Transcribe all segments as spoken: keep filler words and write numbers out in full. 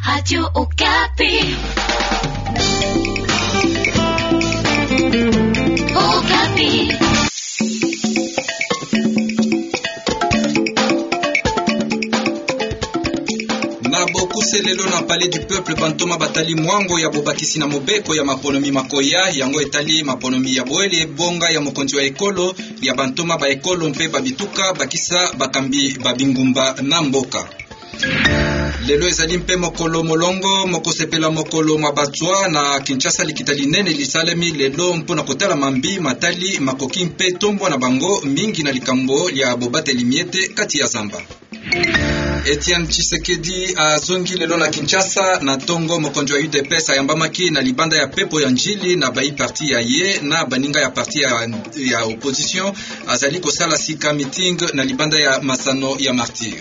Radio Okapi. Okapi. Na bokuse lelo na Palais du Peuple bantoma batali mwango ya bobakisi na mobeko ya maponomi makoya yango etali maponomi ya boele bonga ya mokonzi wa ekolo ya bantoma ba ekolo mpe babituka bakisa bakambi babingumba na mboka. Lelo ezali mpe mokolo molongo mokosepela mokolo mabatswa na Kinshasa likitali nene lisalemi lelo mpona kotala mambi matali makoki mpe tombwa na bango mingi na likambo ya bobateli miete kati ya zamba. Etienne Tshisekedi azongi lelo na Kinshasa na tongo mokonzi wa U D P S ayambamaki na libanda ya pepo ya njili na bai parti ya ye na baninga ya parti ya, ya opposition azali kosala sika meeting na libanda ya masano ya martyr.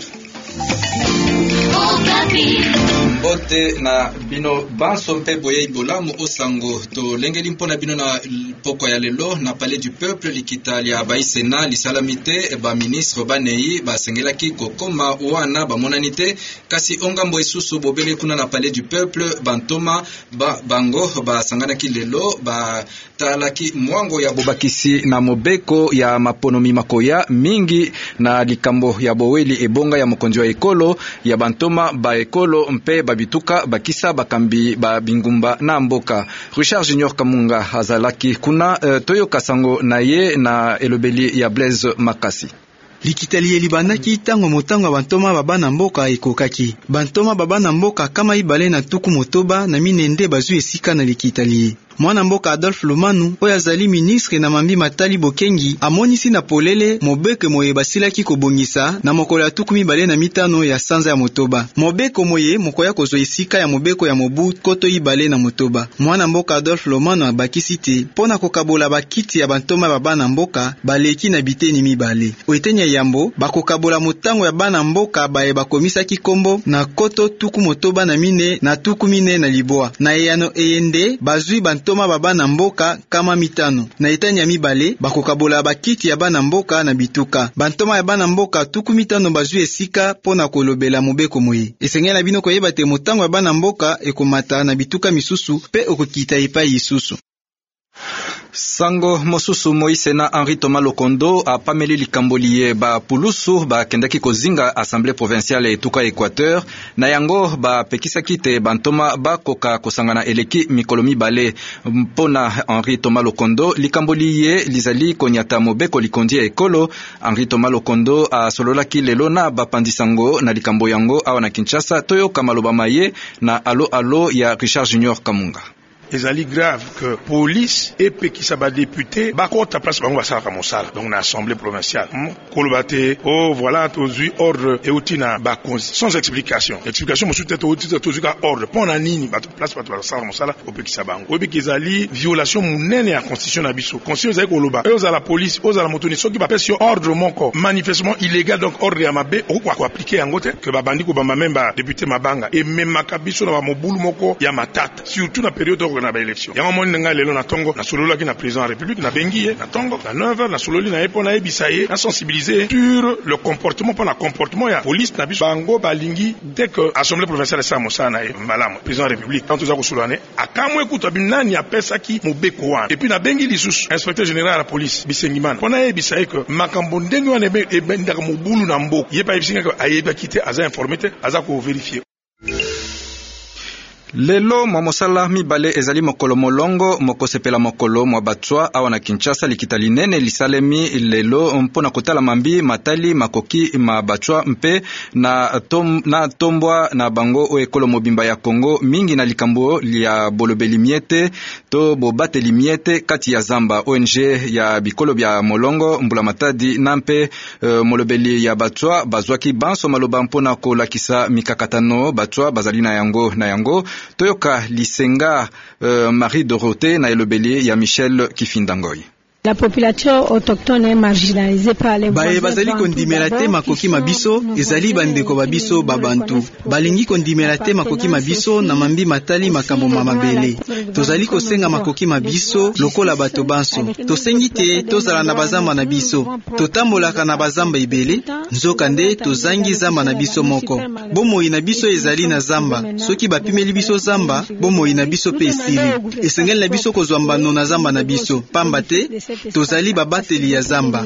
Mbote na bino banso mpe boye ibolamu osango to lengeli mpona bino na poko ya lelo na Palais du Peuple likita ya bai Sena lisalamite ba ministre banei basengelaki kokoma wana bamonanite kasi ongambo esusu bobele kuna na Palais du Peuple bantoma ba bango basanganaki lelo ba talaki mwango ya bobakisi na mobeko ya maponomi makoya mingi na likambo ya boweli ebonga ya mokonzi wa ekolo ya bantoma ba ekolo mpe babituka bakisa bakambi babingumba na mboka. Richard Junior Kamunga azalaki kuna uh, toyo kasango na ye na elobeli ya Blaise Makasi. Likitali elibandaki tango motango bantoma babana mboka ekokaki. Bantoma babana mboka kama ibale na tuku motoba na minende bazu esika na likitali. Mwana mboka Adolphe Lomanu oyo azali ministre na mambi matali bokengi amonisi na polele mobeko moye basilaki kobongisa na mokolo ya tuku mibale na mitano ya sanza ya motoba. Mobeko moye mokoya kozwa esika ya mobeko ya mobu koto ibale na motoba. Mwana mboka Adolphe Lomanu abakisi te pona kokabola bakiti ya bantoma babana mboka baleki na biteni mibale. Oetenya yambo bakokabola motango ya bana mboka baye bakomisaki kombo na koto tuku motoba na mine na tuku mine na liboa. Na eyano eyende bazui bantoma Toma babana mboka kama mitano. Na etani ya mibale bakokabola bakiti ya bana mboka na bituka. Bantoma ya bana mboka tuku mitano bazwi esika pona kolobela mobeko moye. Esengela bino koyeba te motango ya bana mboka ekomata na bituka misusu pe okokita epai isusu. Sango mosusu Moise na Henri Thomas Lokondo a pameli likamboliye ba pulusu ba kendaki kozinga Assemblée provinciale etuka Équateur na yango ba pekisaki te bantoma ba koka kosangana eleki mikolomi bale mpona Henri Thomas Lokondo likamboliye lizali konyata mobeko likondi ekolo. Henri Thomas Lokondo a sololaki lelo na bapandisango na likambo yango awa na Kinshasa toyo kamaloba maye na alo alo ya Richard Junior Kamunga. ezali grave que police et pekisa ba député ba kota place bango basala ka mosala donc na assemblée provinciale kolobate oh voilà tozui ordre et utina ba konzi sans explication explication mosu tete utina tozui ka ordre pona nini ba place ba basala mosala o pekisa bango obi ezali violation munene ya constitution na biso constitution ezali koloba e ozala police ozala motoni soki ba pesi ordre moko manifestement illégal donc ordre ya mabe o kwa appliquer yango te que ba bandi ko bamba memba député mabanga et même makabiso na ba mobulu moko ya matata surtout na période na ba élection yango moni nga lelo na tongo na sololo ki na président de la République na bengiye na tongo na neuf heures na sololi na epo na ebisaye na sensibiliser sur le comportement pour la comportement ya police na biso bango balingi dès que assemblée provinciale sa mosana e malamu président de la République quand toza ko solane akamwe kuta binani ya pesa ki mobeko wana et puis na bengi lisusu inspecteur général de la police Bisengimana pona ebisaye que makambo ndenge wana e bendaka mobulu na mboko yepa ebisinga que ayeba kite aza informé te aza ko vérifier. Lelo mwamosala mibale ezali mokolo molongo mokosepela mokolo mwabatswa awa na Kinshasa likitali nene lisalemi lelo mpona kotala mambi matali makoki mabatswa mpe na, tom, na tombwa na bango o ekolo mobimba ya Kongo mingi na likambo ya bolobeli miete to bobateli miete kati ya Zamba. O N G ya bikolo bya molongo mbula matadi na mpe uh, molobeli ya batswa bazwaki banso maloba mpona kolakisa mikakatano batswa bazali na yango na yango toyoka lisenga uh, Marie Dorothée na elobeli ya Michel Kifindangoy. La population autochtone est marginalisée par les baye bazali kondimela te makoki mabiso ezali bandeko babiso babantu balingi kondimela te makoki mabiso na mambi matali makambo mabele tozali kosenga makoki mabiso lokola bato banso tosengi te tozala na bazamba na biso totambolaka na bazamba ibele nzoka nde tozangi zamba na biso moko bomoi na biso ezali na zamba soki bapimeli biso zamba bomoi na biso pe esili esengeli na biso kozwa mbano na zamba na biso pamba te tozali babateli ya zamba.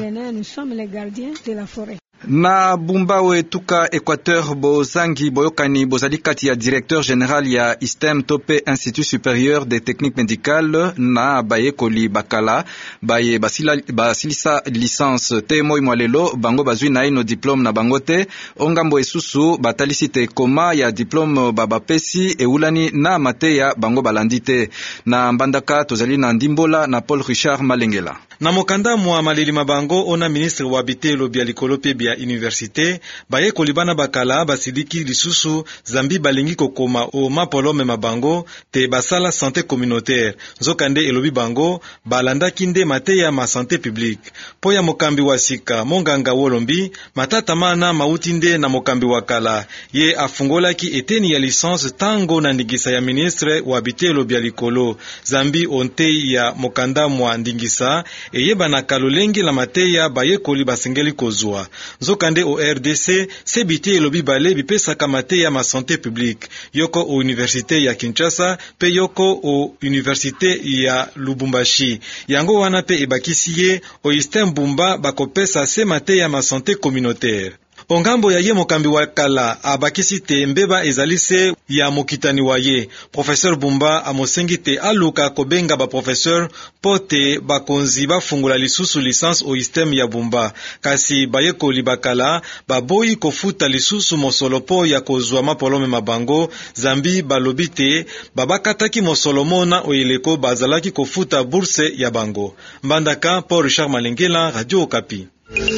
Na Bumbawe tuka Équateur bozangi boyokani bozali kati ya directeur général ya I S T E M tope Institut supérieur des techniques médicales na baye koli bakala baye basila basilisa licence te moi mwalelo bango bazwi na ino diplôme na bango te ongambo esusu batalisi te koma ya diplôme babapesi eulani na mate ya bango balandi te na mbandaka tozali na ndimbola na Paul Richard Malengela na mokanda mwa malili mabango ona ministre wa bitelo bya likolo pe bya université baye kolibana bakala basidiki lisusu zambi balingi kokoma o mapolome mabango te basala santé communautaire nzokande elobi bango balanda kinde mateya ma santé publique po ya mokambi wa sika monganga wolombi matata mana mautinde na mokambi wa kala ye afungolaki eteni ya licence tango na ndingisa ya ministre wa bitelo bya likolo zambi onte ya mokanda mwa ndingisa eyeba na kalolengi la mateya baye koli basengeli kozwa nzokande o R D C sebiti elobi bale bipesaka mateya ma santé publique yoko o université ya Kinshasa pe yoko o université ya Lubumbashi yango wana pe ebakisi ye o I S T E M Bumba bakopesa se mateya ma santé communautaire. Ongambo ya ye mokambi wa kala abakisi te mbeba ezalise ya mokitani wa ye. Professeur Bumba amosengi te aluka kobenga ba professeur pote bakonzi bafungula lisusu licence o I S T E M ya Bumba. Kasi bayekoli bakala baboyi kofuta lisusu mosolopo ya kozwa mapolome mabango zambi balobi te babakataki mosolomona oyeleko bazalaki kofuta bourse ya bango. Mbandaka Paul Richard Malengela, Radio Okapi.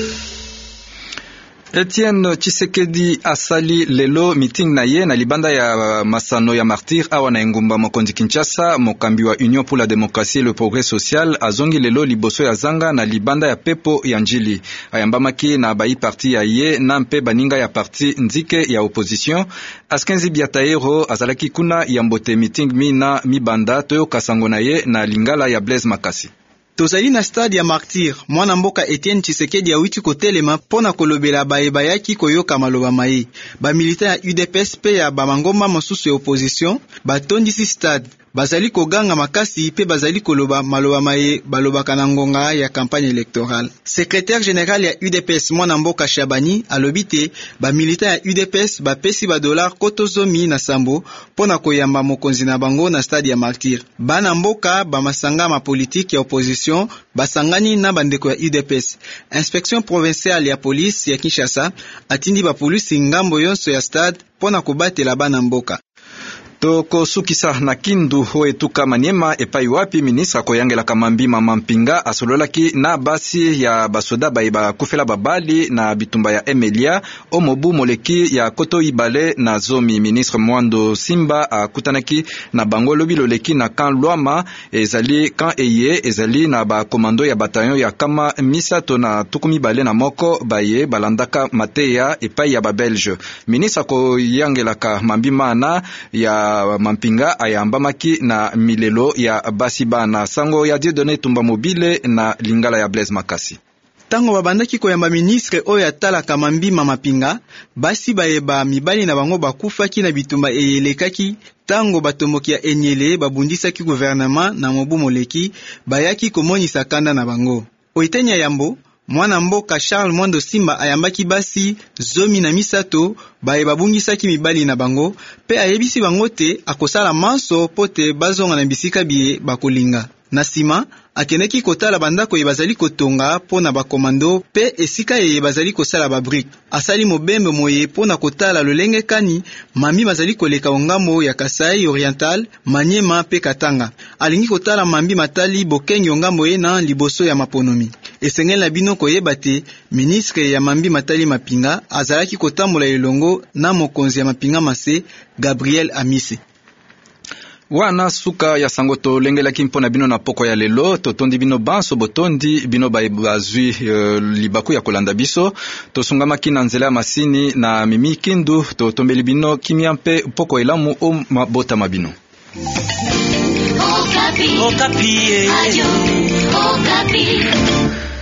Etienne Tshisekedi asali lelo meeting na ye na libanda ya masano ya martyr awa na engumba mokonzi Kinshasa. Mokambi wa Union pour la démocratie et le progrès social azongi lelo liboso ya zanga na libanda ya pepo ya njili ayambamaki na bayi parti ya ye na mpe baninga ya parti nzike ya opposition. Askenzi Biataero azalaki kuna ya mbote meeting mi na mibanda toyo kasango na ye na lingala ya Blaise Makasi. Tozali na stade ya martyr mwana mboka Etienne Tshisekedi ya witi kotelema pona kolobela bayeba yaki koyoka maloba mai ba militaire ya U D P S pe ya bamangomba mosusu ya opposition batondisi stade bazali koganga makasi pe bazali koloba maloba maye balobaka na ngonga ya campagne électorale. Secrétaire général ya U D P S mwana mboka Shabani alobi te ba militaire ya U D P S bapesi ba dollar koto zomi na sambo pona koyamba mokonzi na bango na stade ya martyr. Bana mboka ba masanga ma politique ya opposition basangani na bandeko ya U D P S. Inspection provinciale ya police ya Kinshasa atindi ba polisi ngambo yonso ya stade pona kobatela bana mboka. Toko sukisa na kindu hoe tuka Maniema epai wapi ministra koyangela kamambi mama mpinga asololaki na basi ya basoda baiba kufela babali na bitumba ya Emelia omobu moleki ya koto ibale na zomi. Ministre Mwando Simba akutanaki na bango lobi loleki na kan Luama ezali kan eye ezali na ba komando ya bataillon ya kama misato na tukumi bale na moko baye balandaka mateya epai ya ba Belge. Ministra koyangela kamambi mana ya mampinga ayambamaki na milelo ya basi bana sango ya Dieudonné Tumba Mobile na lingala ya Blaise Makasi. Tango babandaki koyamba ministre oyo atalaka mambima mapinga basi bayeba mibali na bango bakufaki na bitumba eyelekaki tango batomboki ya enyele babundisaki gouvernement na mobu moleki bayaki komonisa kanda na bango. Oitenya yambo mwana mboka Charles Mwando Simba ayambaki basi zomi na misato baye babungisaki mibali na bango pe ayebisi bango te akosala manso pote bazonga na bisika biye bakolinga. Na sima akeneki kotala bandako ebazali kotonga pona bakomando pe esika ye bazali kosala babrik. Asali mobembe moye pona kotala lolenge kani mami bazali koleka ongambo ya Kasai Oriental, Maniema pe Katanga. Alingi kotala mambi matali bokengi ongambo ye na liboso ya maponomi. Esengeli na bino koyeba te ministre ya mambi matali mapinga azalaki kotambola elongo na mokonzi ya mapinga mase Gabriel Amise. wana suka ya sango tolengelaki mpona bino na poko ya lelo totondi bino banso botondi bino bazwi uh, libaku ya kolanda biso tosungamaki na nzela ya masini na Mimi Kindu totombeli bino kimia mpe poko elamu o mabotama bino. Okapi. Okapi. Ayo. Okapi.